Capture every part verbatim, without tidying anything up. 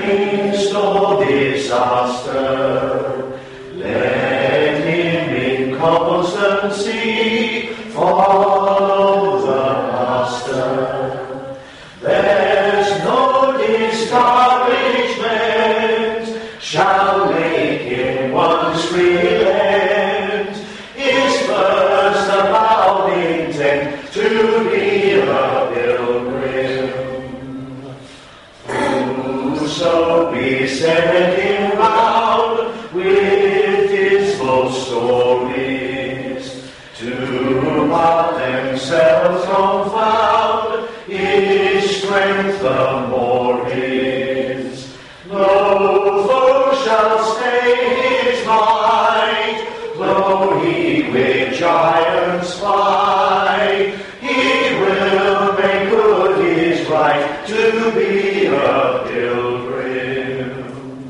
midst of disaster, let him in constancy follow the Master. There's no discouragement shall make him once relent. His first avowed intent to be a pilgrim. Whoso beset him round with dismal stories, to what themselves confound, his strength the more is. No foe shall stay his might, though he with giants fight. He will make good his right to be a pilgrim.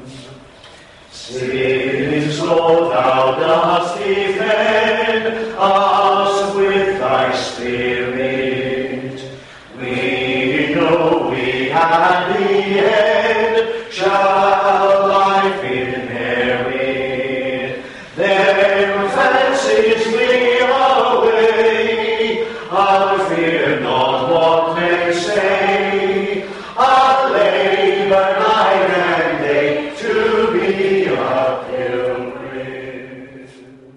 Since, Lord, thou dost defend us with thy Spirit, we know we at the end shall life inherit. Then fancies flee away, I'll fear not what men say. I'll labor night and day to be a pilgrim.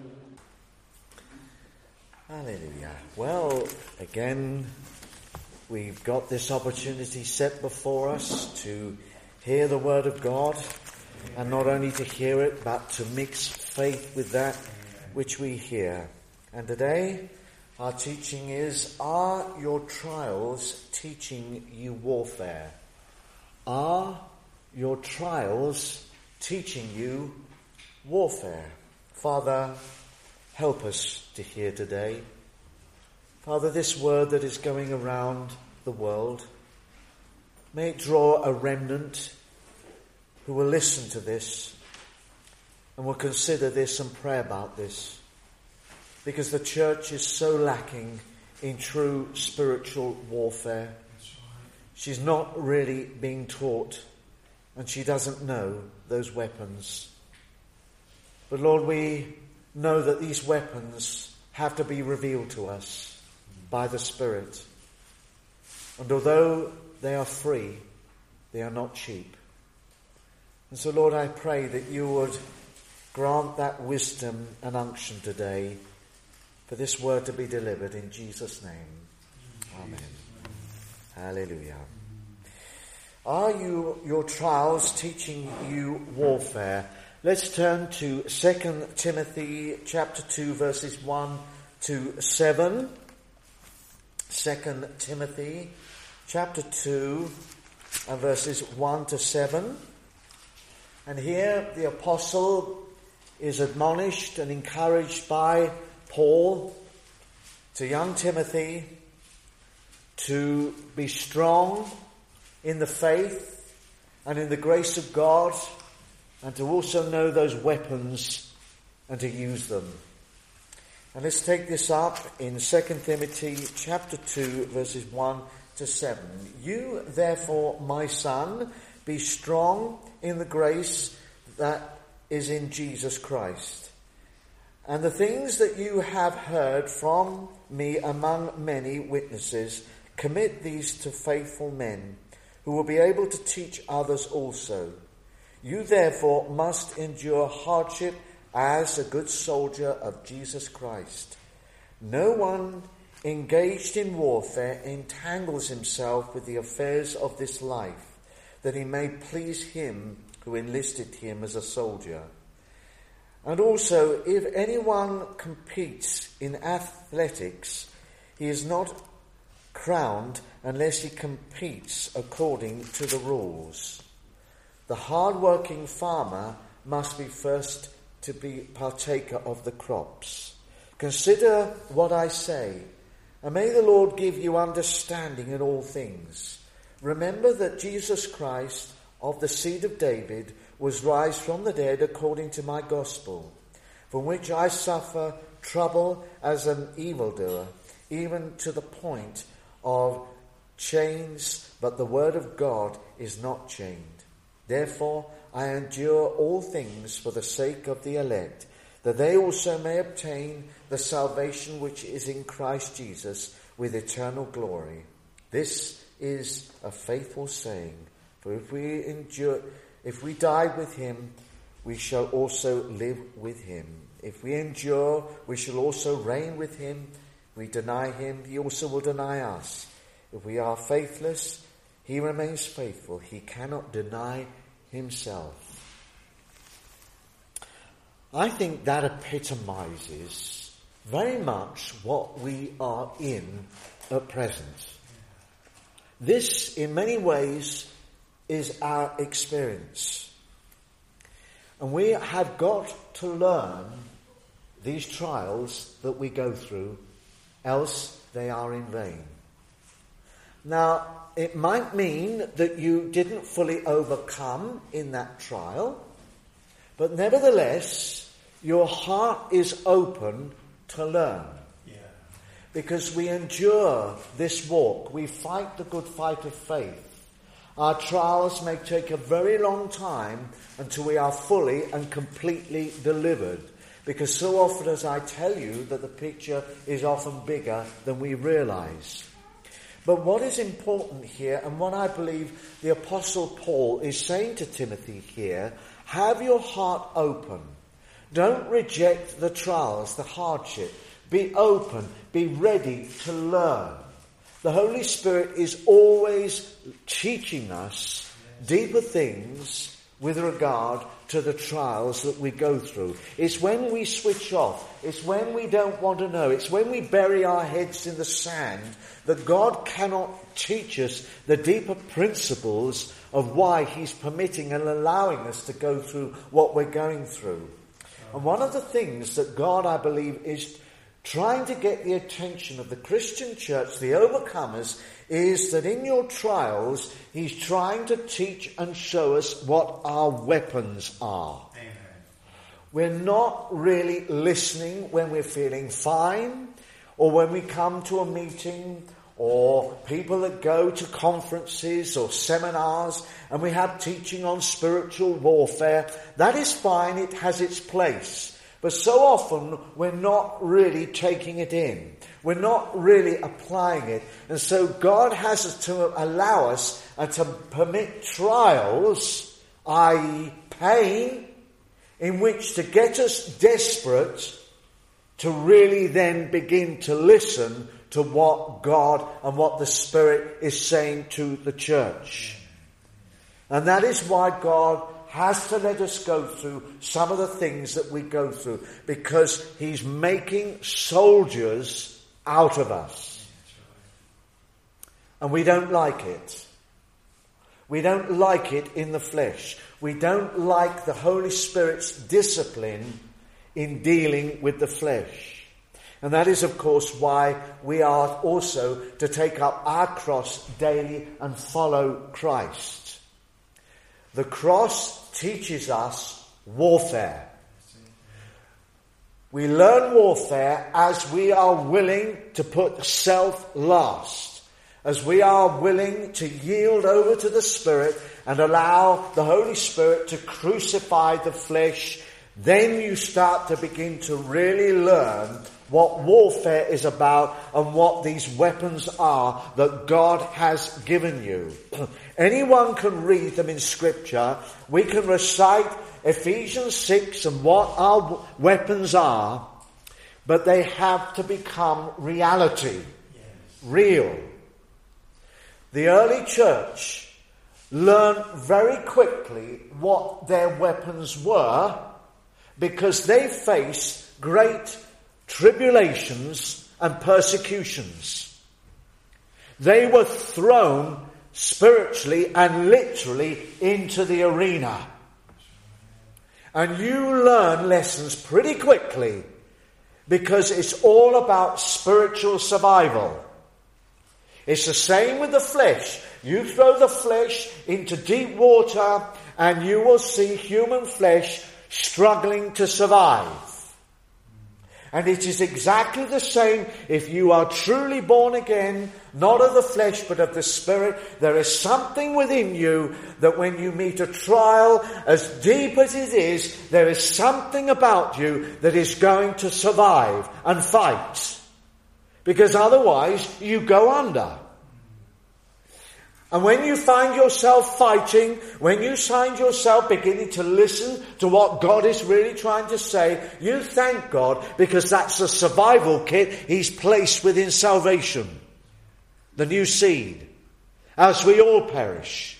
Hallelujah. Well, again, we've got this opportunity set before us to hear the word of God, and not only to hear it, but to mix faith with that which we hear. And today, our teaching is, are your trials teaching you warfare? Are your trials teaching you warfare? Father, help us to hear today. Father, this word that is going around the world, may it draw a remnant who will listen to this and will consider this and pray about this, because the church is so lacking in true spiritual warfare. She's not really being taught, and she doesn't know those weapons. But Lord, we know that these weapons have to be revealed to us by the Spirit. And although they are free, they are not cheap. And so, Lord, I pray that you would grant that wisdom and unction today for this word to be delivered in Jesus' name. Amen. Hallelujah. Are you your trials teaching you warfare? Let's turn to Second Timothy chapter two, verses one to seven. Second Timothy chapter two and verses one to seven. And here the apostle is admonished and encouraged by Paul to young Timothy to be strong in the faith and in the grace of God, and to also know those weapons and to use them. And let's take this up in Second Timothy chapter two, verses one to seven. You, therefore, my son, be strong in the grace that is in Jesus Christ. And the things that you have heard from me among many witnesses, commit these to faithful men, who will be able to teach others also. You, therefore, must endure hardship as a good soldier of Jesus Christ. No one engaged in warfare entangles himself with the affairs of this life, that he may please him who enlisted him as a soldier. And also, if anyone competes in athletics, he is not crowned unless he competes according to the rules. The hard-working farmer must be first to be partaker of the crops. Consider what I say, and may the Lord give you understanding in all things. Remember that Jesus Christ, of the seed of David, was raised from the dead according to my gospel, from which I suffer trouble as an evildoer, even to the point of chains, but the word of God is not chained. Therefore I endure all things for the sake of the elect, that they also may obtain the salvation which is in Christ Jesus with eternal glory. This is a faithful saying, for if we endure, if we die with him, we shall also live with him. If we endure, we shall also reign with him. If we deny him, he also will deny us. If we are faithless, he remains faithful. He cannot deny himself. I think that epitomizes very much what we are in at present. This, in many ways, is our experience. And we have got to learn these trials that we go through, else they are in vain. Now, it might mean that you didn't fully overcome in that trial, but nevertheless, your heart is open to learn. Yeah. Because we endure this walk. We fight the good fight of faith. Our trials may take a very long time until we are fully and completely delivered. Because so often as I tell you that the picture is often bigger than we realize. But what is important here, and what I believe the Apostle Paul is saying to Timothy here, have your heart open. Don't reject the trials, the hardship. Be open. Be ready to learn. The Holy Spirit is always teaching us deeper things with regard to the trials that we go through. It's when we switch off. It's when we don't want to know. It's when we bury our heads in the sand that God cannot teach us the deeper principles of why he's permitting and allowing us to go through what we're going through. And one of the things that God, I believe, is trying to get the attention of the Christian church, the overcomers, is that in your trials, he's trying to teach and show us what our weapons are. Amen. We're not really listening when we're feeling fine, or when we come to a meeting, or people that go to conferences or seminars, and we have teaching on spiritual warfare. That is fine, it has its place. But so often we're not really taking it in. We're not really applying it. And so God has to allow us and to permit trials, that is pain, in which to get us desperate to really then begin to listen to what God and what the Spirit is saying to the church. And that is why God has to let us go through some of the things that we go through, because he's making soldiers out of us. And we don't like it. We don't like it in the flesh. We don't like the Holy Spirit's discipline in dealing with the flesh. And that is, of course, why we are also to take up our cross daily and follow Christ. The cross teaches us warfare. We learn warfare as we are willing to put self last, as we are willing to yield over to the Spirit and allow the Holy Spirit to crucify the flesh. Then you start to begin to really learn what warfare is about and what these weapons are that God has given you. Anyone can read them in Scripture. We can recite Ephesians six and what our weapons are, but they have to become reality, yes. Real. The early church learned very quickly what their weapons were, because they faced great tribulations and persecutions. They were thrown spiritually and literally into the arena. And you learn lessons pretty quickly, because it's all about spiritual survival. It's the same with the flesh. You throw the flesh into deep water and you will see human flesh struggling to survive. And it is exactly the same if you are truly born again, not of the flesh but of the Spirit. There is something within you that when you meet a trial, as deep as it is, there is something about you that is going to survive and fight. Because otherwise you go under. And when you find yourself fighting, when you find yourself beginning to listen to what God is really trying to say, you thank God, because that's the survival kit He's placed within salvation. The new seed. As we all perish.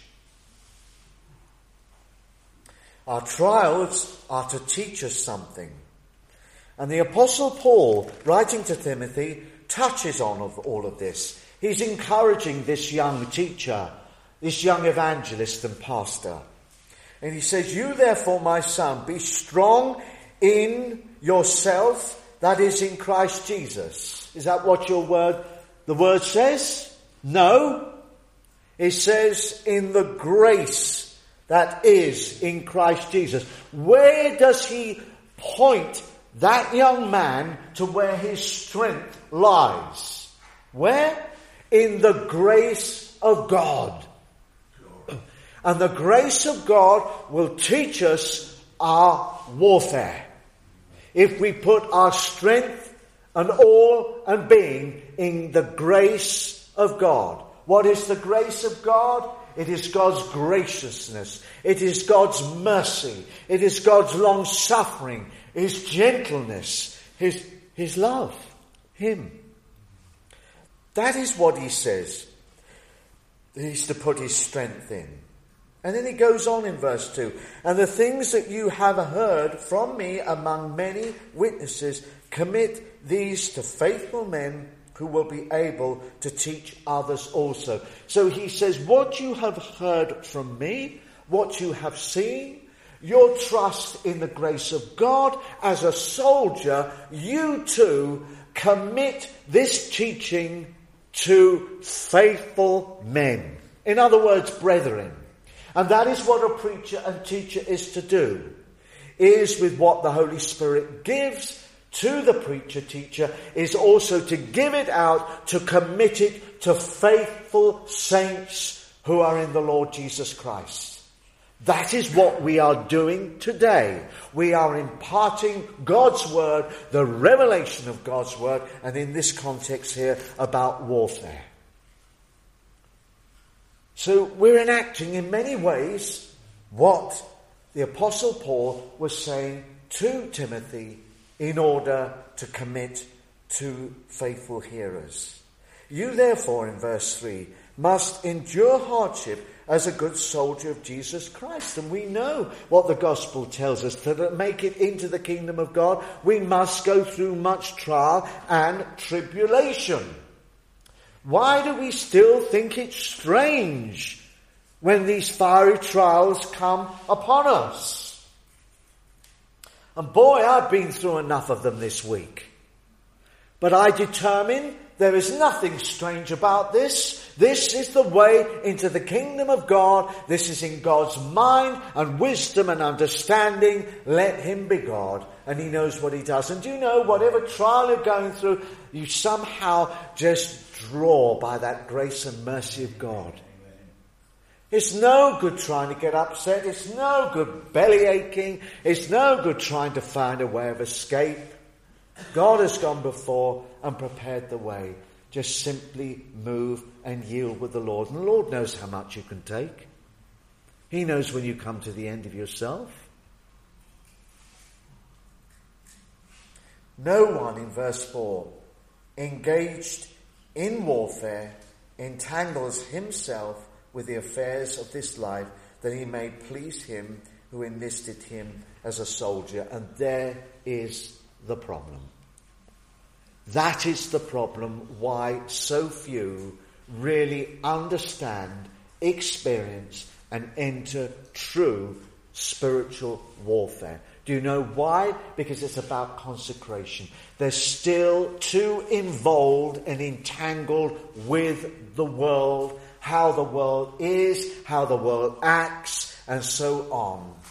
Our trials are to teach us something. And the Apostle Paul, writing to Timothy, touches on of all of this. He's encouraging this young teacher, this young evangelist and pastor. And he says, you therefore, my son, be strong in yourself, that is in Christ Jesus. Is that what your word, the word says? No. It says in the grace that is in Christ Jesus. Where does he point that young man to where his strength lies? Where? In the grace of God. And the grace of God will teach us our warfare. If we put our strength and all and being in the grace of God. What is the grace of God? It is God's graciousness. It is God's mercy. It is God's long suffering. His gentleness. His, his love. Him. That is what he says. He's to put his strength in. And then he goes on in verse two. And the things that you have heard from me among many witnesses, commit these to faithful men who will be able to teach others also. So he says, what you have heard from me, what you have seen, your trust in the grace of God as a soldier, you too commit this teaching to faithful men. In other words, brethren. And that is what a preacher and teacher is to do. Is with what the Holy Spirit gives to the preacher teacher, is also to give it out, to commit it to faithful saints who are in the Lord Jesus Christ. That is what we are doing today. We are imparting God's word, the revelation of God's word, and in this context here, about warfare. So we're enacting in many ways what the Apostle Paul was saying to Timothy in order to commit to faithful hearers. You therefore, in verse three, must endure hardship as a good soldier of Jesus Christ. And we know what the gospel tells us. To make it into the kingdom of God, we must go through much trial and tribulation. Why do we still think it's strange when these fiery trials come upon us? And boy, I've been through enough of them this week. But I determine there is nothing strange about this. This is the way into the kingdom of God. This is in God's mind and wisdom and understanding. Let him be God. And he knows what he does. And do you know, whatever trial you're going through, you somehow just draw by that grace and mercy of God. It's no good trying to get upset. It's no good belly aching. It's no good trying to find a way of escape. God has gone before and prepared the way. Just simply move and yield with the Lord. And the Lord knows how much you can take. He knows when you come to the end of yourself. No one, in verse four, engaged in warfare entangles himself with the affairs of this life, that he may please him who enlisted him as a soldier. And there is the problem. That is the problem why so few really understand, experience, and enter true spiritual warfare. Do you know why? Because it's about consecration. They're still too involved and entangled with the world, how the world is, how the world acts, and so on.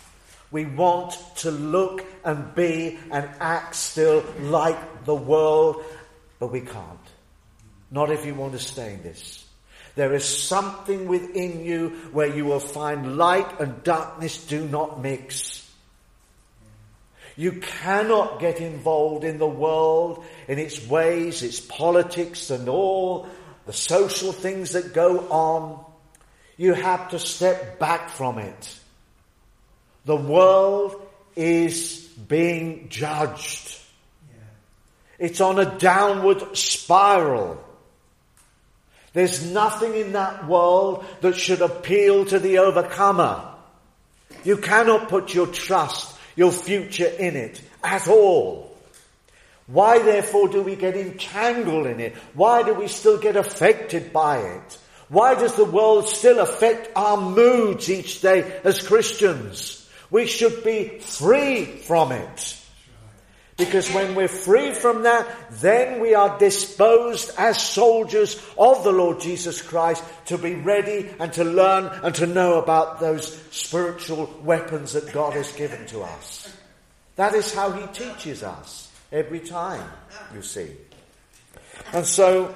We want to look and be and act still like the world, but we can't. Not if you want to stay in this. There is something within you where you will find light and darkness do not mix. You cannot get involved in the world, in its ways, its politics and all the social things that go on. You have to step back from it. The world is being judged. Yeah. It's on a downward spiral. There's nothing in that world that should appeal to the overcomer. You cannot put your trust, your future in it at all. Why therefore do we get entangled in it? Why do we still get affected by it? Why does the world still affect our moods each day as Christians? We should be free from it. Because when we're free from that, then we are disposed as soldiers of the Lord Jesus Christ to be ready and to learn and to know about those spiritual weapons that God has given to us. That is how he teaches us every time, you see. And so,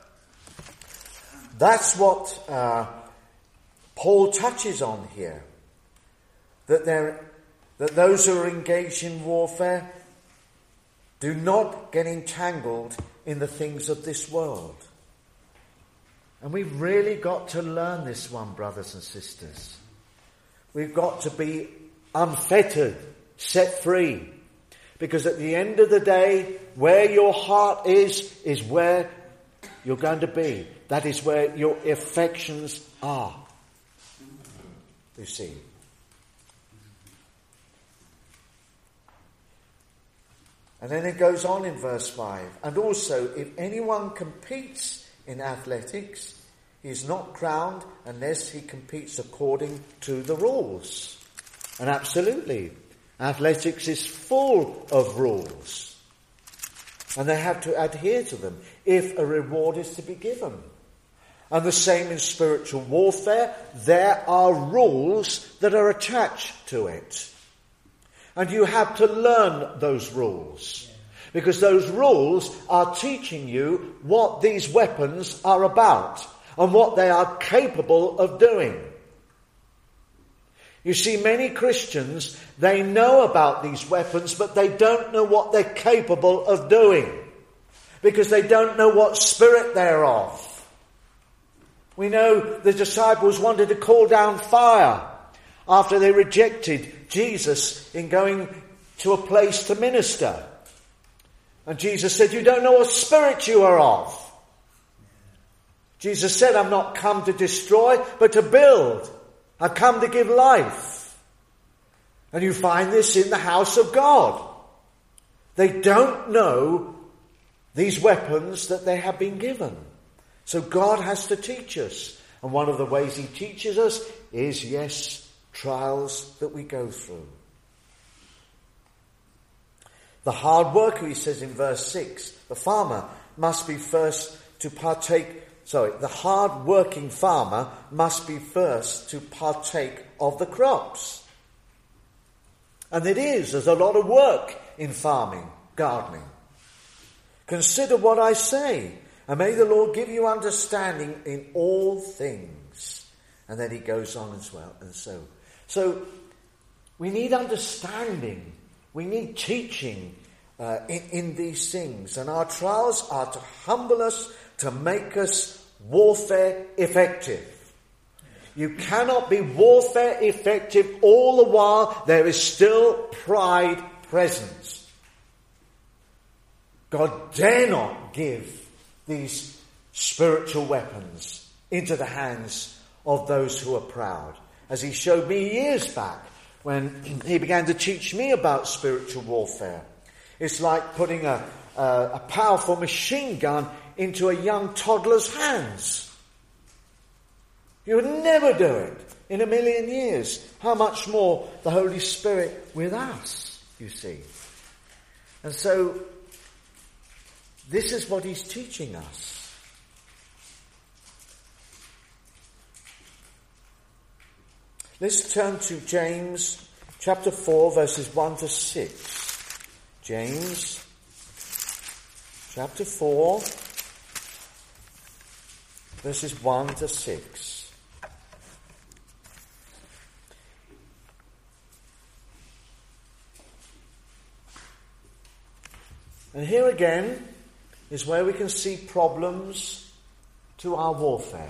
that's what uh, Paul touches on here. That there, that those who are engaged in warfare do not get entangled in the things of this world. And we've really got to learn this one, brothers and sisters. We've got to be unfettered, set free. Because at the end of the day, where your heart is, is where you're going to be. That is where your affections are. You see. And then it goes on in verse five. And also, if anyone competes in athletics, he is not crowned unless he competes according to the rules. And absolutely, athletics is full of rules. And they have to adhere to them if a reward is to be given. And the same in spiritual warfare. There are rules that are attached to it. And you have to learn those rules. Because those rules are teaching you what these weapons are about and what they are capable of doing. You see, many Christians, they know about these weapons, but they don't know what they're capable of doing. Because they don't know what spirit they're of. We know the disciples wanted to call down fire after they rejected Jesus in going to a place to minister. And Jesus said, you don't know what spirit you are of. Jesus said, I'm not come to destroy, but to build. I've come to give life. And you find this in the house of God. They don't know these weapons that they have been given. So God has to teach us. And one of the ways he teaches us is, yes, trials that we go through. The hard worker, he says in verse six, the farmer must be first to partake, sorry, the hard working farmer must be first to partake of the crops. And it is, there's a lot of work in farming, gardening. Consider what I say, and may the Lord give you understanding in all things. And then he goes on as well, and so. So, we need understanding. We need teaching uh, in, in these things. And our trials are to humble us, to make us warfare effective. You cannot be warfare effective all the while there is still pride present. God dare not give these spiritual weapons into the hands of those who are proud. As he showed me years back when he began to teach me about spiritual warfare. It's like putting a, a, a powerful machine gun into a young toddler's hands. You would never do it in a million years. How much more the Holy Spirit with us, you see. And so, this is what he's teaching us. Let's turn to James chapter four, verses one to six. James, chapter four, verses one to six. And here again is where we can see problems to our warfare.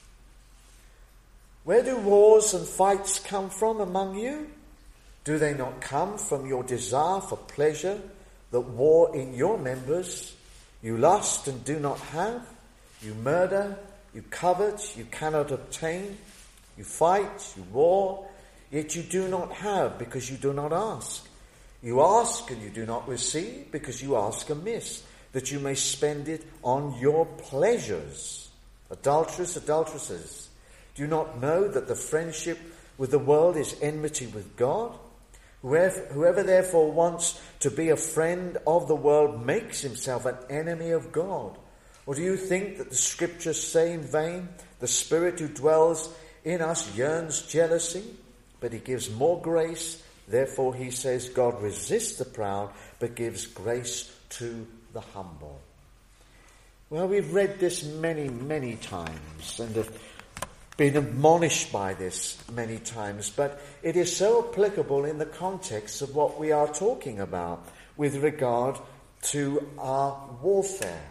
Where do wars and fights come from among you? Do they not come from your desire for pleasure that war in your members? You lust and do not have. You murder, you covet, you cannot obtain. You fight, you war, yet you do not have because you do not ask. You ask and you do not receive because you ask amiss, that you may spend it on your pleasures. Adulterers, adulteresses, do you not know that the friendship with the world is enmity with God? Whoever, whoever therefore wants to be a friend of the world makes himself an enemy of God. Or do you think that the scriptures say in vain, the Spirit who dwells in us yearns jealousy, but he gives more grace? Therefore he says, God resists the proud, but gives grace to the humble. Well, we've read this many, many times and have been admonished by this many times, but it is so applicable in the context of what we are talking about with regard to our warfare.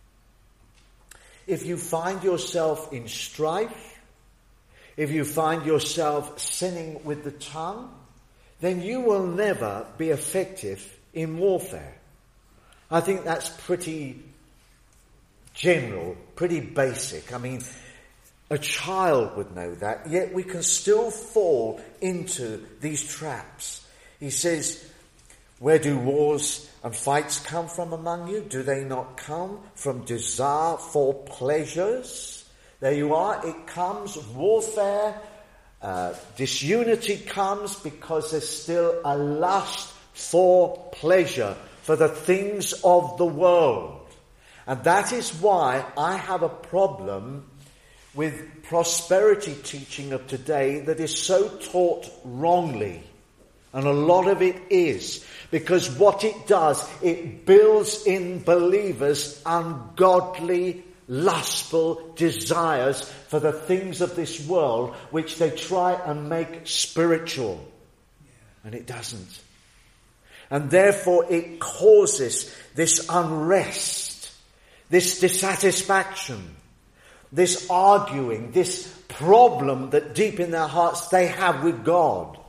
If you find yourself in strife, if you find yourself sinning with the tongue, then you will never be effective in warfare. I think that's pretty general, pretty basic. I mean, a child would know that, yet we can still fall into these traps. He says, where do wars and fights come from among you? Do they not come from desire for pleasures? There you are, it comes, warfare. Uh, disunity comes because there's still a lust for pleasure, for the things of the world. And that is why I have a problem with prosperity teaching of today that is so taught wrongly. And a lot of it is. Because what it does, it builds in believers ungodly, lustful desires for the things of this world, which they try and make spiritual. And it doesn't. And therefore it causes this unrest, this dissatisfaction, this arguing, this problem that deep in their hearts they have with God.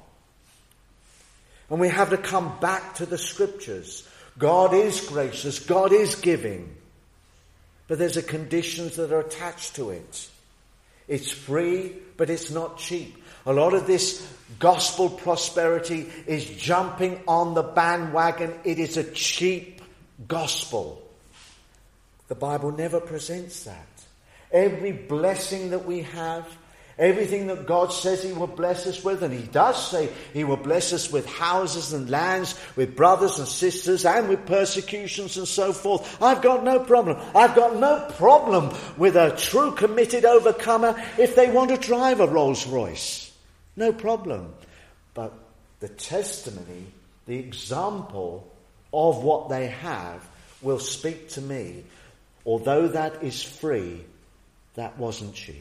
And we have to come back to the scriptures. God is gracious, God is giving. But there's a conditions that are attached to it. It's free, but it's not cheap. A lot of this gospel prosperity is jumping on the bandwagon. It is a cheap gospel. The Bible never presents that. Every blessing that we have, everything that God says he will bless us with, and he does say he will bless us with houses and lands, with brothers and sisters, and with persecutions and so forth. I've got no problem. I've got no problem with a true committed overcomer if they want to drive a Rolls Royce. No problem. But the testimony, the example of what they have will speak to me. Although that is free, that wasn't cheap.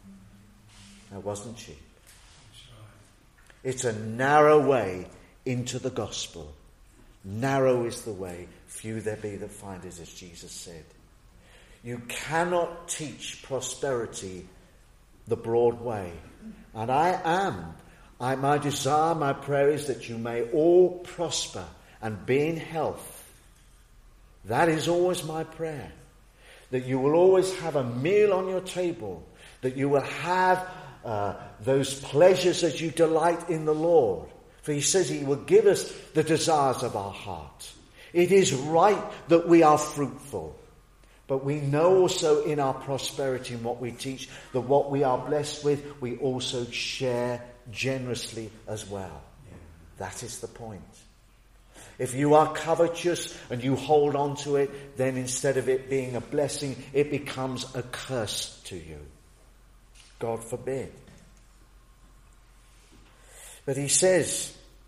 That wasn't cheap. It's a narrow way into the gospel. Narrow is the way, few there be that find it, as Jesus said. You cannot teach prosperity the broad way. And I am. I, my desire, my prayer is that you may all prosper and be in health. That is always my prayer. That you will always have a meal on your table. That you will have uh, those pleasures as you delight in the Lord. For he says he will give us the desires of our heart. It is right that we are fruitful. But we know also in our prosperity and what we teach that what we are blessed with, we also share generously as well. Yeah. That is the point. If you are covetous and you hold on to it, then instead of it being a blessing, it becomes a curse to you. God forbid. But he says,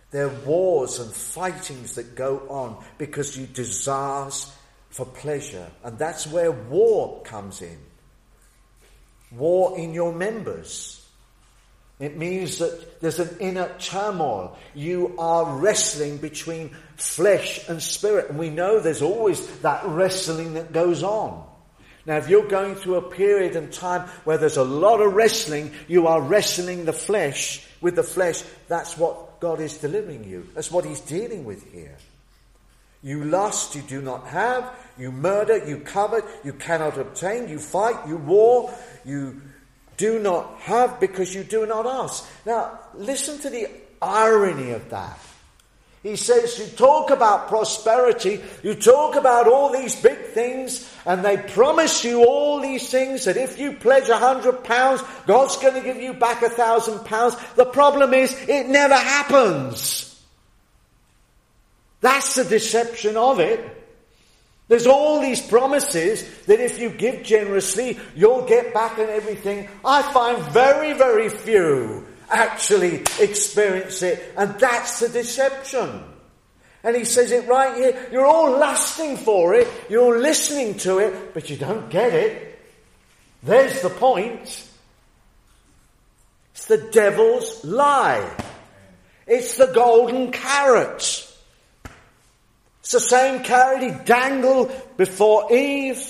There are wars and fightings that go on because you desire for pleasure. And that's where war comes in. War in your members. It means that there's an inner turmoil. You are wrestling between flesh and spirit. And we know there's always that wrestling that goes on. Now, if you're going through a period in time where there's a lot of wrestling, you are wrestling the flesh with the flesh. That's what God is delivering you. That's what he's dealing with here. You lust, you do not have. You murder, you covet, you cannot obtain. You fight, you war, you do not have because you do not ask. Now, listen to the irony of that. He says, you talk about prosperity, you talk about all these big things, and they promise you all these things, that if you pledge a hundred pounds, God's going to give you back a thousand pounds. The problem is, it never happens. That's the deception of it. There's all these promises that if you give generously, you'll get back and everything. I find very, very few actually experience it. And that's the deception. And he says it right here. You're all lusting for it. You're all listening to it, but you don't get it. There's the point. It's the devil's lie. It's the golden carrot. It's the same carrot he dangled before Eve,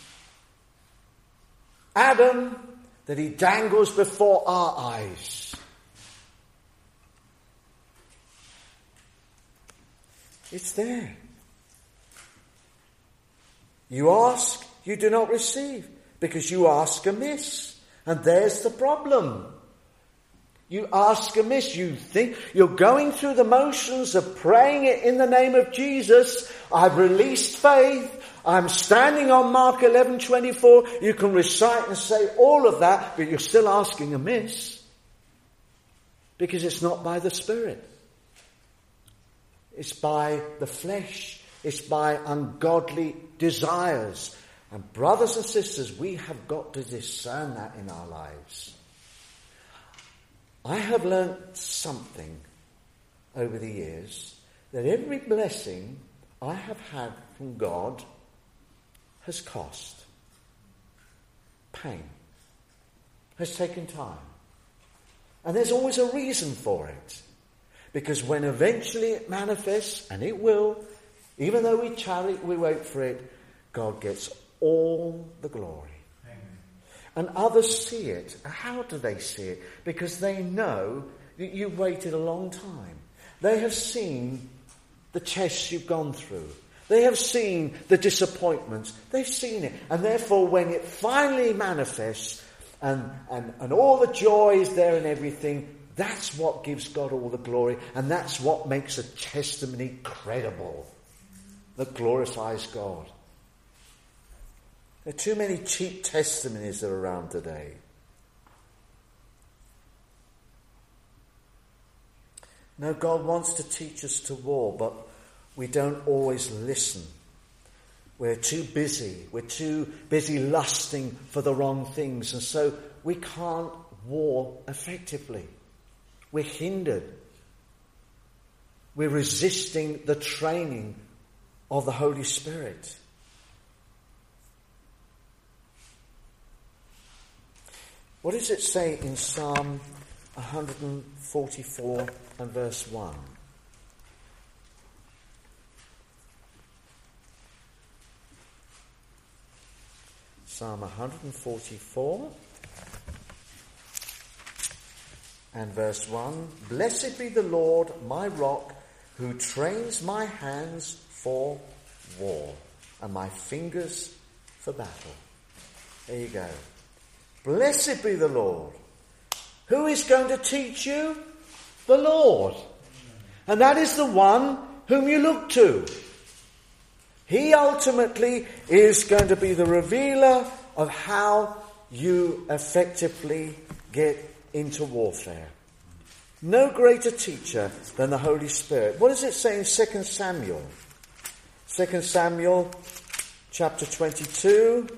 Adam, that he dangles before our eyes. It's there. You ask, you do not receive, because you ask amiss. And there's the problem. You ask amiss, you think you're going through the motions of praying it in the name of Jesus. I've released faith. I'm standing on Mark eleven twenty-four. You can recite and say all of that, but you're still asking amiss. Because it's not by the Spirit. It's by the flesh. It's by ungodly desires. And brothers and sisters, we have got to discern that in our lives. I have learnt something over the years, that every blessing I have had from God has cost. Pain. Has taken time. And there's always a reason for it. Because when eventually it manifests, and it will, even though we tarry, we wait for it, God gets all the glory. And others see it. How do they see it? Because they know that you've waited a long time. They have seen the tests you've gone through. They have seen the disappointments. They've seen it. And therefore, when it finally manifests, and, and, and all the joy is there and everything, that's what gives God all the glory. And that's what makes a testimony credible. That glorifies God. There are too many cheap testimonies that are around today. No, God wants to teach us to war, but we don't always listen. We're too busy. We're too busy lusting for the wrong things, and so we can't war effectively. We're hindered. We're resisting the training of the Holy Spirit. What does it say in Psalm one forty-four and verse one? Psalm one forty-four and verse one. Blessed be the Lord, my rock, who trains my hands for war and my fingers for battle. There you go. Blessed be the Lord. Who is going to teach you? The Lord. And that is the one whom you look to. He ultimately is going to be the revealer of how you effectively get into warfare. No greater teacher than the Holy Spirit. What does it say in Second Samuel? Second Samuel chapter twenty-two.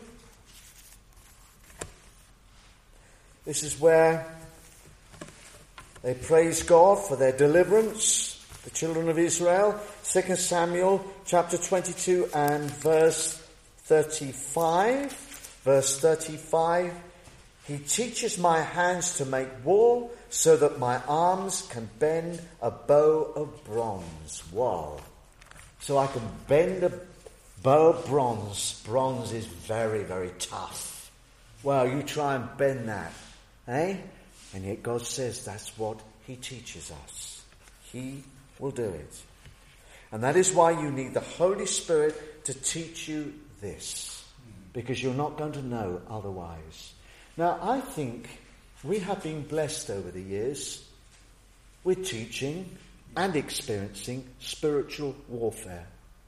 This is where they praise God for their deliverance. the children of Israel. Second Samuel chapter twenty-two and verse thirty-five. Verse thirty-five. He teaches my hands to make war so that my arms can bend a bow of bronze. Wow. So I can bend a bow of bronze. Bronze is very, very tough. Well, you try and bend that. Eh? And yet God says that's what he teaches us. He will do it. And that is why you need the Holy Spirit to teach you this. Because you're not going to know otherwise. Now, I think we have been blessed over the years with teaching and experiencing spiritual warfare.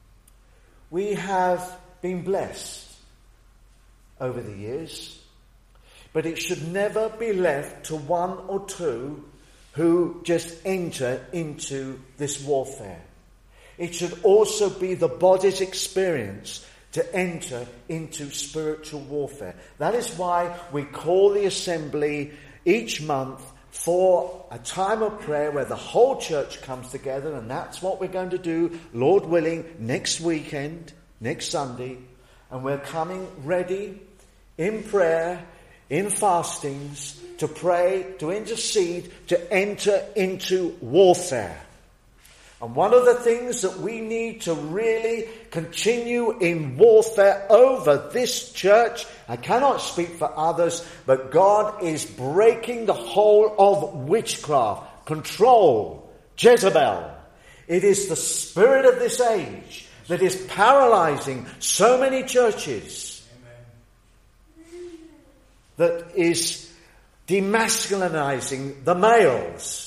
We have been blessed over the years. But it should never be left to one or two who just enter into this warfare. It should also be the body's experience to enter into spiritual warfare. That is why we call the assembly each month for a time of prayer where the whole church comes together, and that's what we're going to do, Lord willing, next weekend, next Sunday. And we're coming ready in prayer, in fastings, to pray, to intercede, to enter into warfare. And one of the things that we need to really continue in warfare over this church, I cannot speak for others, but God is breaking the whole of witchcraft, control, Jezebel. It is the spirit of this age that is paralyzing so many churches. Amen. That is demasculinizing the males.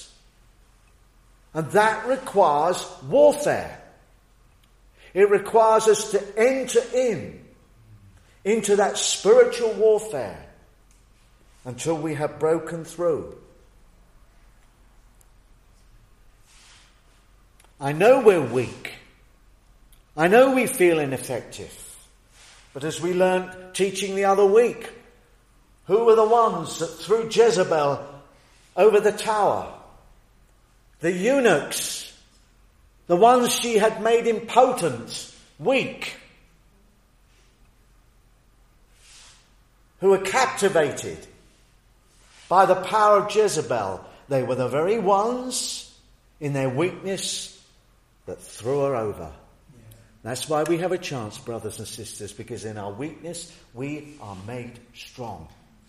And that requires warfare. It requires us to enter in, into that spiritual warfare until we have broken through. I know we're weak. I know we feel ineffective. But as we learned teaching the other week, who were the ones that threw Jezebel over the tower? The eunuchs, the ones she had made impotent, weak, who were captivated by the power of Jezebel. They were the very ones in their weakness that threw her over. Yeah. That's why we have a chance, brothers and sisters, because in our weakness we are made strong.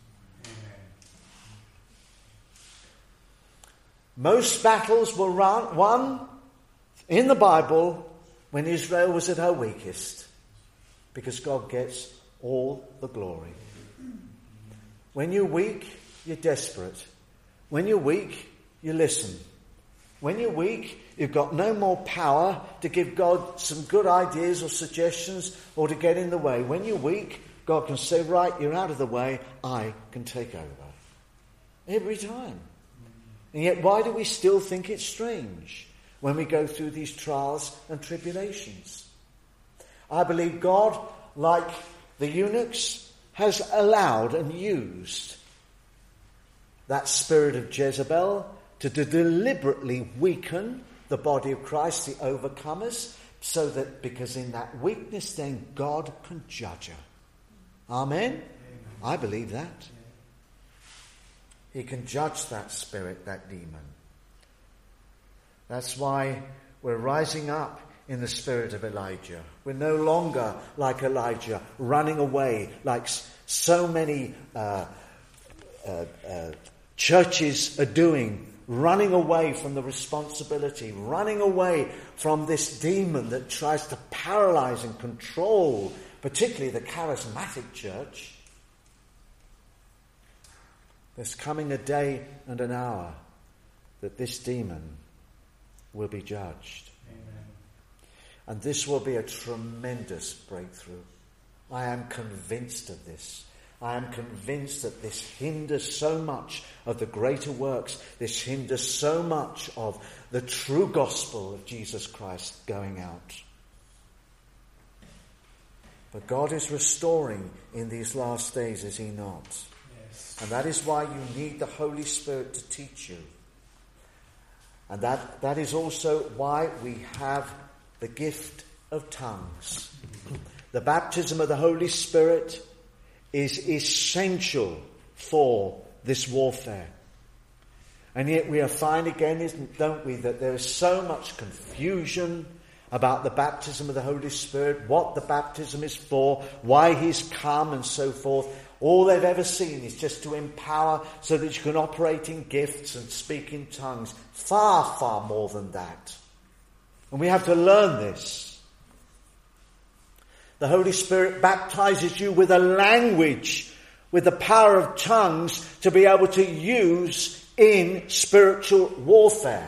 Most battles were run, won in the Bible when Israel was at her weakest, because God gets all the glory. When you're weak, you're desperate. When you're weak, you listen. When you're weak, you've got no more power to give God some good ideas or suggestions or to get in the way. When you're weak, God can say, right, you're out of the way, I can take over. Every time. And yet, why do we still think it's strange when we go through these trials and tribulations? I believe God, like the eunuchs, has allowed and used that spirit of Jezebel to de- deliberately weaken the body of Christ, the overcomers, so that because in that weakness then God can judge her. Amen? Amen. I believe that. He can judge that spirit, that demon. That's why we're rising up in the spirit of Elijah. We're no longer like Elijah, running away like so many uh, uh, uh, churches are doing, running away from the responsibility, running away from this demon that tries to paralyze and control, particularly the charismatic church. There's coming a day and an hour that this demon will be judged. Amen. And this will be a tremendous breakthrough. I am convinced of this. I am convinced that this hinders so much of the greater works. This hinders so much of the true gospel of Jesus Christ going out. But God is restoring in these last days, is he not? And that is why you need the Holy Spirit to teach you. And that, that is also why we have the gift of tongues. The baptism of the Holy Spirit is essential for this warfare. And yet we are finding again, isn't, don't we, that there is so much confusion about the baptism of the Holy Spirit, what the baptism is for, why he's come and so forth. All they've ever seen is just to empower so that you can operate in gifts and speak in tongues. Far, far more than that. And we have to learn this. The Holy Spirit baptizes you with a language, with the power of tongues to be able to use in spiritual warfare.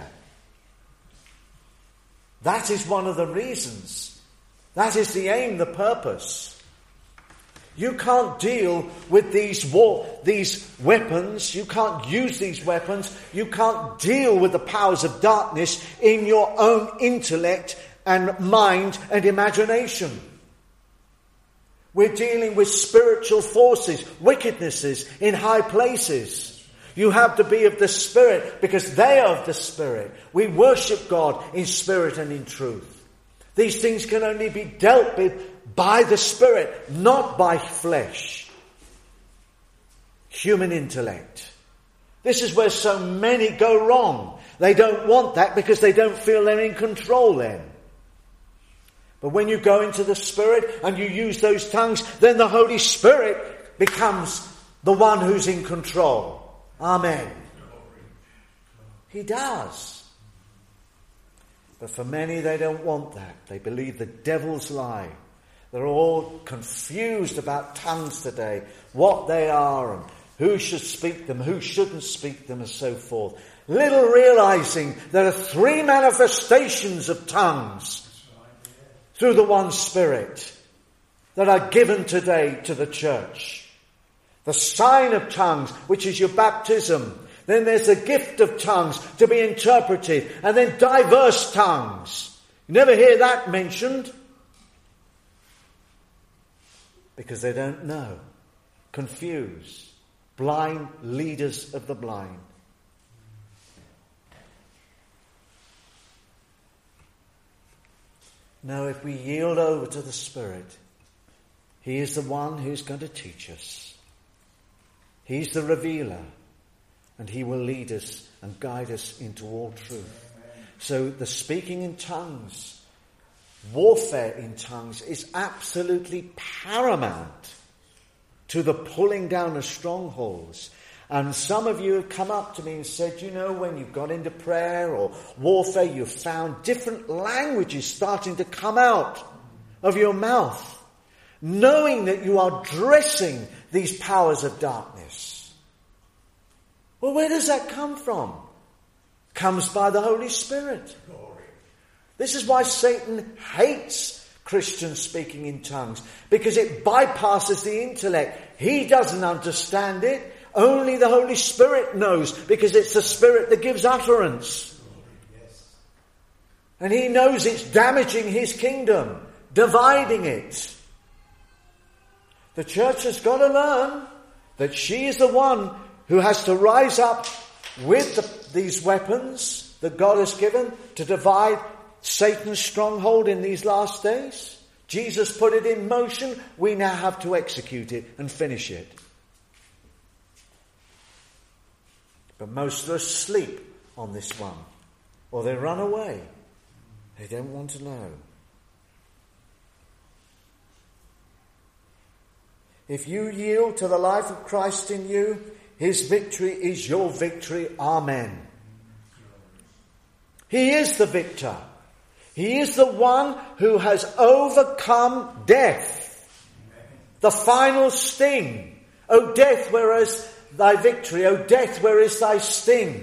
That is one of the reasons. That is the aim, the purpose. You can't deal with these war, these weapons. You can't use these weapons. You can't deal with the powers of darkness in your own intellect and mind and imagination. We're dealing with spiritual forces, wickednesses in high places. You have to be of the Spirit because they are of the Spirit. We worship God in spirit and in truth. These things can only be dealt with by the Spirit, not by flesh. Human intellect. This is where so many go wrong. They don't want that because they don't feel they're in control then. But when you go into the Spirit and you use those tongues, then the Holy Spirit becomes the one who's in control. Amen. He does. But for many, they don't want that. They believe the devil's lie. They're all confused about tongues today, what they are and who should speak them, who shouldn't speak them and so forth. Little realizing there are three manifestations of tongues through the one Spirit that are given today to the church. The sign of tongues, which is your baptism. Then there's the gift of tongues to be interpreted. And then diverse tongues. You never hear that mentioned. Because they don't know. Confused. Blind leaders of the blind. Now, if we yield over to the Spirit, He is the one who's going to teach us. He's the revealer, and He will lead us and guide us into all truth. So the speaking in tongues, warfare in tongues is absolutely paramount to the pulling down of strongholds. And some of you have come up to me and said, you know, when you've got into prayer or warfare, you've found different languages starting to come out of your mouth, knowing that you are dressing these powers of darkness. Well, where does that come from? It comes by the Holy Spirit. Glory. This is why Satan hates Christians speaking in tongues, because it bypasses the intellect. He doesn't understand it. Only the Holy Spirit knows, because it's the Spirit that gives utterance. Yes. And He knows it's damaging His kingdom, dividing it. The church has got to learn that she is the one who has to rise up with the, these weapons that God has given to divide Satan's stronghold in these last days. Jesus put it in motion. We now have to execute it and finish it. But most of us sleep on this one, or they run away. They don't want to know. If you yield to the life of Christ in you, His victory is your victory. Amen. He is the victor. He is the one who has overcome death. The final sting. O death, where is thy victory? O death, where is thy sting?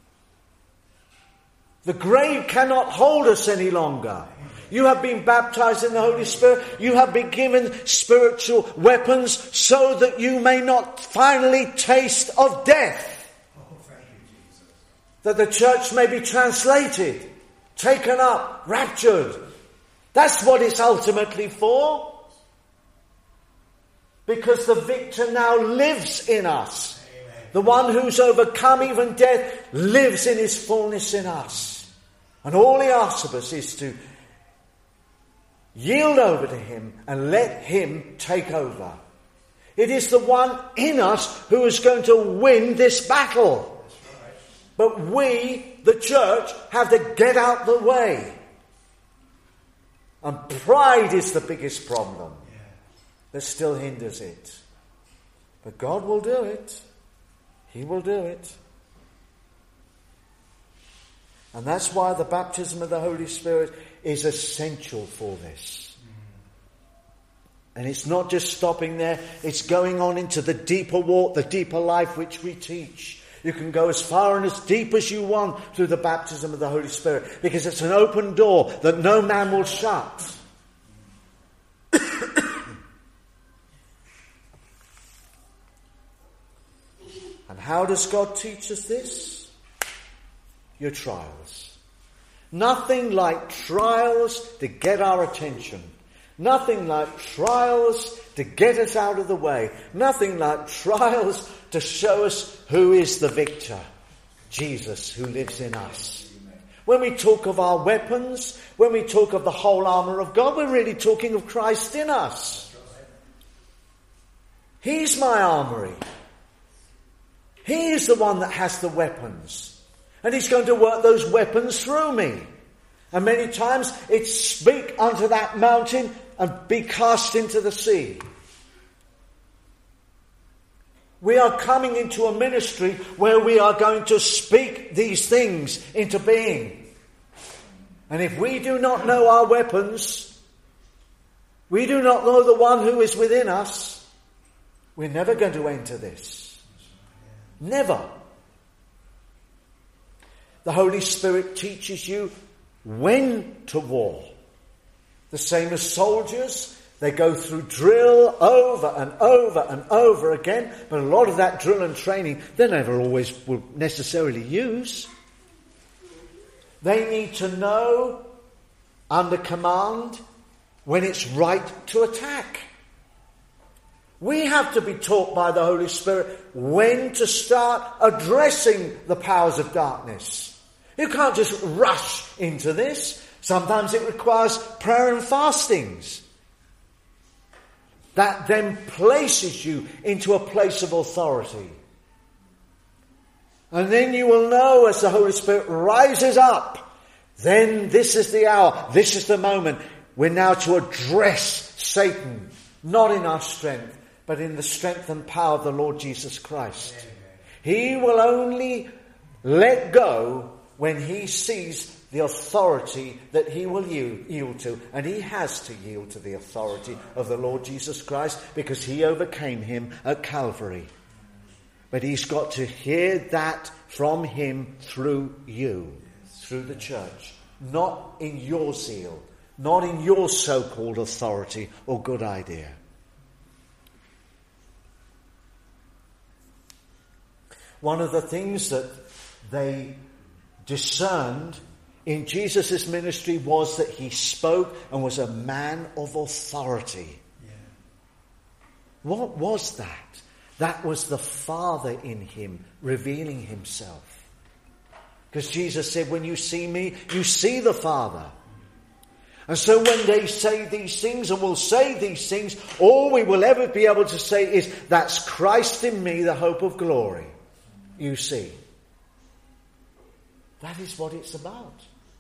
The grave cannot hold us any longer. You have been baptized in the Holy Spirit. You have been given spiritual weapons so that you may not finally taste of death. Oh, thank you, Jesus. That the church may be translated, taken up, raptured. That's what it's ultimately for. Because the victor now lives in us. Amen. The one who's overcome even death lives in his fullness in us. And all he asks of us is to yield over to him and let him take over. It is the one in us who is going to win this battle. But we, the church, have to get out the way. And pride is the biggest problem that still hinders it. But God will do it. He will do it. And that's why the baptism of the Holy Spirit is essential for this. And it's not just stopping there, it's going on into the deeper walk, the deeper life which we teach. You can go as far and as deep as you want through the baptism of the Holy Spirit, because it's an open door that no man will shut. And how does God teach us this? Your trials. Nothing like trials to get our attention. Nothing like trials to get us out of the way. Nothing like trials to show us who is the victor. Jesus, who lives in us. When we talk of our weapons, when we talk of the whole armour of God, we're really talking of Christ in us. He's my armoury. He is the one that has the weapons. And he's going to work those weapons through me. And many times it's speak unto that mountain and be cast into the sea. We are coming into a ministry where we are going to speak these things into being. And if we do not know our weapons, we do not know the one who is within us, we're never going to enter this. Never. The Holy Spirit teaches you when to war. The same as soldiers. They go through drill over and over and over again. But a lot of that drill and training they never always will necessarily use. They need to know under command when it's right to attack. We have to be taught by the Holy Spirit when to start addressing the powers of darkness. You can't just rush into this. Sometimes it requires prayer and fastings. That then places you into a place of authority. And then you will know as the Holy Spirit rises up, then this is the hour, this is the moment. We're now to address Satan, not in our strength, but in the strength and power of the Lord Jesus Christ. He will only let go when he sees the authority that he will yield to. And he has to yield to the authority of the Lord Jesus Christ because he overcame him at Calvary. But he's got to hear that from him through you, through the church. Not in your zeal, not in your so-called authority or good idea. One of the things that they discerned in Jesus' ministry was that he spoke and was a man of authority. Yeah. What was that? That was the Father in him revealing himself. Because Jesus said, when you see me, you see the Father. And so when they say these things and will say these things, all we will ever be able to say is, that's Christ in me, the hope of glory. You see. That is what it's about.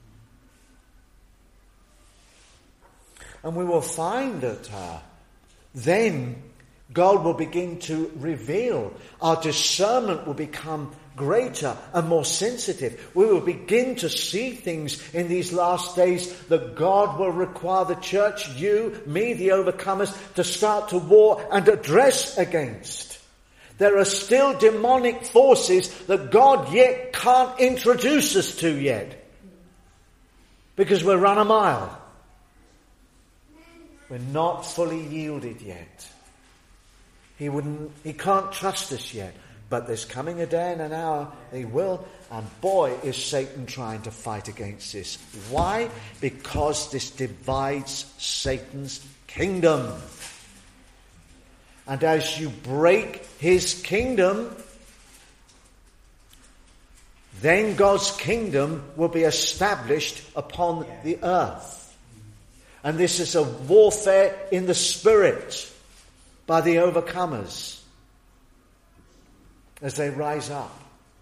And we will find that uh, then God will begin to reveal. Our discernment will become greater and more sensitive. We will begin to see things in these last days that God will require the church, you, me, the overcomers, to start to war and address against. There are still demonic forces that God yet can't introduce us to yet. Because we're run a mile. We're not fully yielded yet. He wouldn't, he can't trust us yet. But there's coming a day and an hour he will. And boy, is Satan trying to fight against this. Why? Because this divides Satan's kingdom. And as you break his kingdom, then God's kingdom will be established upon the earth. And this is a warfare in the spirit by the overcomers as they rise up.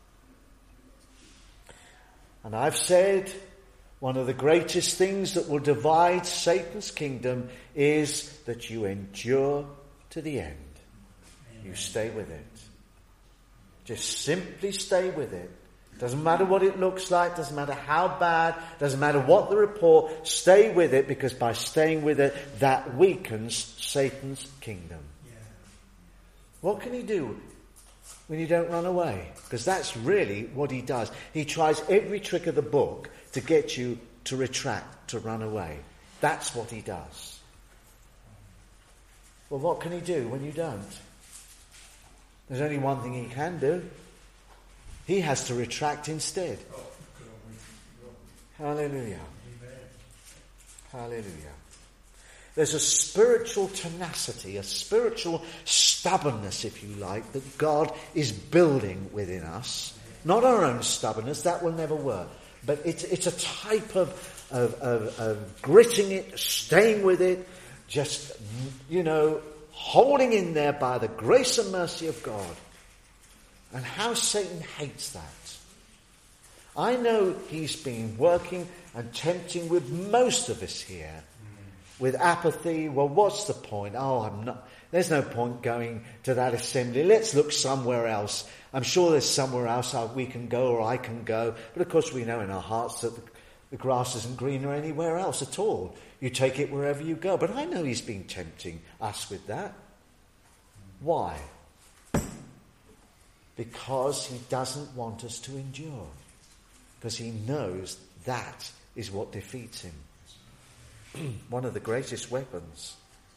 And I've said one of the greatest things that will divide Satan's kingdom is that you endure to the end. You stay with it. Just simply stay with it. Doesn't matter what it looks like, doesn't matter how bad, doesn't matter what the report, stay with it, because by staying with it, that weakens Satan's kingdom. Yeah. What can he do when you don't run away? Because that's really what he does. He tries every trick of the book to get you to retract, to run away. That's what he does. Well, what can he do when you don't? There's only one thing he can do. He has to retract instead. Hallelujah. Hallelujah. There's a spiritual tenacity, a spiritual stubbornness, if you like, that God is building within us. Not our own stubbornness, that will never work. But it's, it's a type of, of, of, of gritting it, staying with it, just, you know, holding in there by the grace and mercy of God. And how Satan hates that. I know he's been working and tempting with most of us here. Mm. With apathy. Well, what's the point? Oh, I'm not. There's no point going to that assembly. Let's look somewhere else. I'm sure there's somewhere else we can go, or I can go. But of course we know in our hearts that the, the grass isn't greener anywhere else at all. You take it wherever you go. But I know he's been tempting us with that. Why? Because he doesn't want us to endure. Because he knows that is what defeats him. One of the greatest weapons.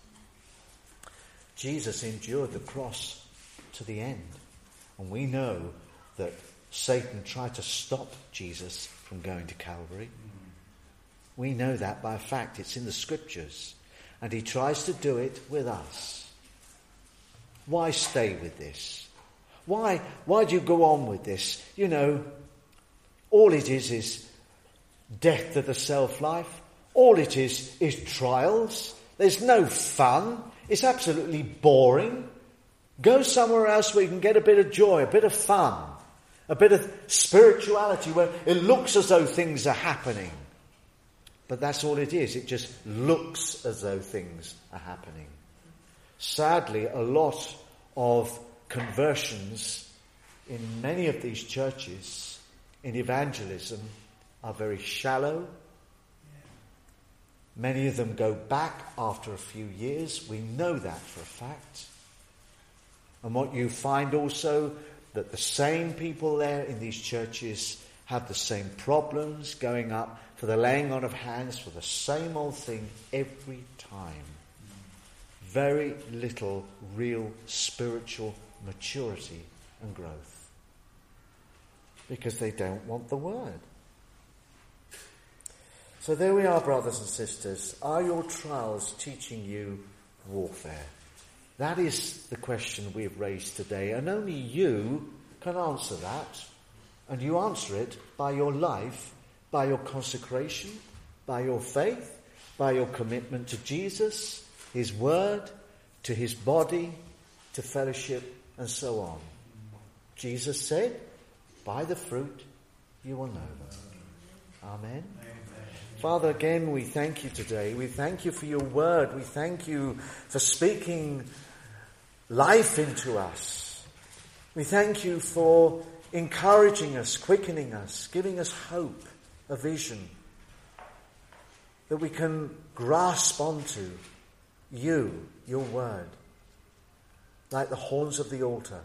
Jesus endured the cross to the end. And we know that Satan tried to stop Jesus from going to Calvary. We know that by fact. It's in the scriptures. And he tries to do it with us. Why stay with this? Why, why do you go on with this? You know, all it is is death to the self-life. All it is is trials. There's no fun. It's absolutely boring. Go somewhere else where you can get a bit of joy, a bit of fun, a bit of spirituality where it looks as though things are happening. But that's all it is. It just looks as though things are happening. Sadly, a lot of conversions in many of these churches in evangelism are very shallow. Many of them go back after a few years. We know that for a fact. And what you find also, that the same people there in these churches have the same problems going up for the laying on of hands for the same old thing every time. Very little real spiritual maturity and growth. Because they don't want the word. So there we are, brothers and sisters. Are your trials teaching you warfare? That is the question we've raised today. And only you can answer that. And you answer it by your life, by your consecration, by your faith, by your commitment to Jesus, his word, to his body, to fellowship, and so on. Jesus said, by the fruit you will know them. Amen. Father, again, we thank you today. We thank you for your word. We thank you for speaking life into us. We thank you for encouraging us, quickening us, giving us hope, a vision that we can grasp onto you, your word, like the horns of the altar.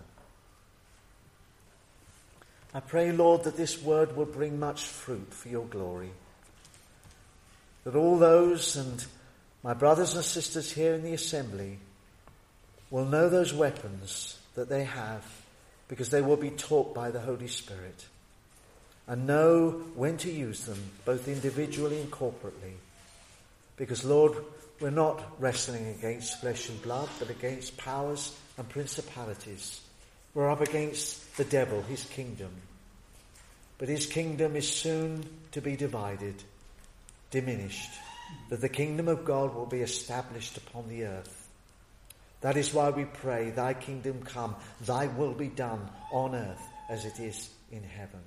I pray, Lord, that this word will bring much fruit for your glory. That all those and my brothers and sisters here in the assembly will know those weapons that they have, because they will be taught by the Holy Spirit, and know when to use them, both individually and corporately. Because, Lord, we're not wrestling against flesh and blood, but against powers and principalities. We're up against the devil, his kingdom. but his kingdom is soon to be divided, diminished, that the kingdom of God will be established upon the earth. That is why we pray, thy kingdom come, thy will be done on earth as it is in heaven.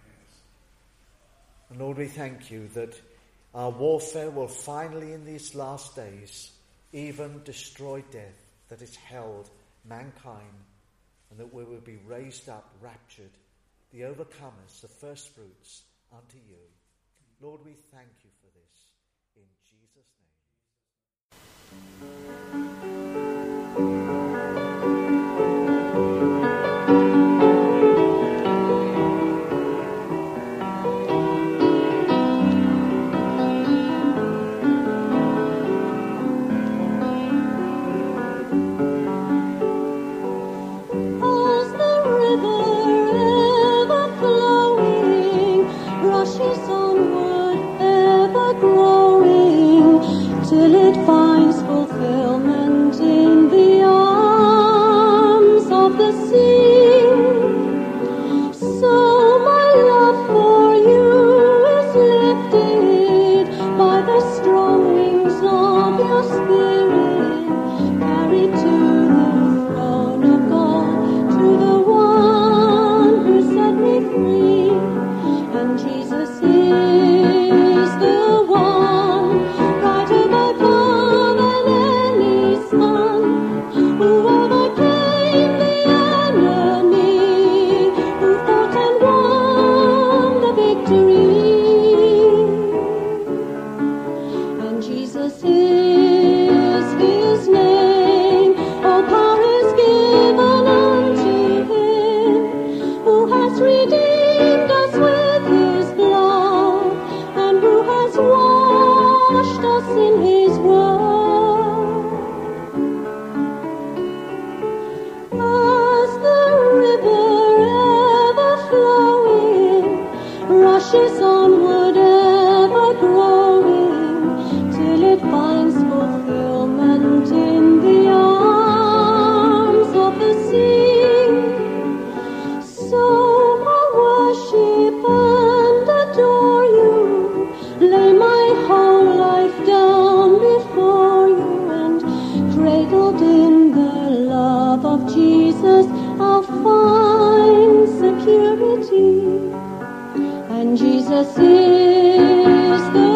And Lord, we thank you that our warfare will finally in these last days even destroy death that has held mankind, and that we will be raised up, raptured, the overcomers, the first fruits unto you. Lord, we thank you for this in Jesus' till it finds fulfillment in the arms of the sea. So my love for you is lifted by the strong wings of your spirit, carried to the throne of God, to the one who set me free. And Jesus is the one right above God and any son, who overcame the enemy, who fought and won the victory. And Jesus is his name, all power is given unto him, who has redeemed us with his blood, and who has washed us in his word. As the river ever flowing rushes onward, ever growing, till it finds fulfillment in the arms of the sea. So I worship and adore you, lay my whole life down before you, and cradled in the love of Jesus, I'll find security. And Jesus is the